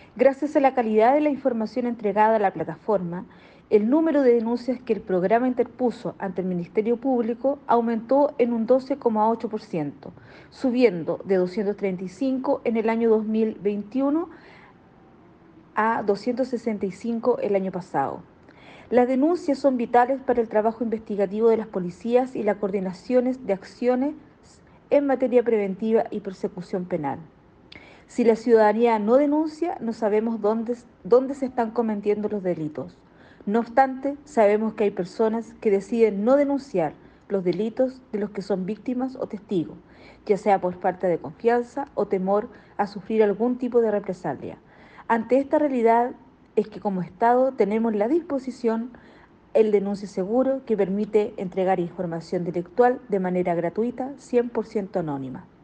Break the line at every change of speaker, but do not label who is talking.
Gracias a la calidad de la información entregada a la plataforma, el número de denuncias que el programa interpuso ante el Ministerio Público aumentó en un 12,8%, subiendo de 235 en el año 2021 a 265 el año pasado. Las denuncias son vitales para el trabajo investigativo de las policías y la coordinación de acciones en materia preventiva y persecución penal. Si la ciudadanía no denuncia, no sabemos dónde se están cometiendo los delitos. No obstante, sabemos que hay personas que deciden no denunciar los delitos de los que son víctimas o testigos, ya sea por falta de confianza o temor a sufrir algún tipo de represalia. Ante esta realidad es que como Estado tenemos la disposición el denuncio seguro que permite entregar información delictual de manera gratuita, 100% anónima.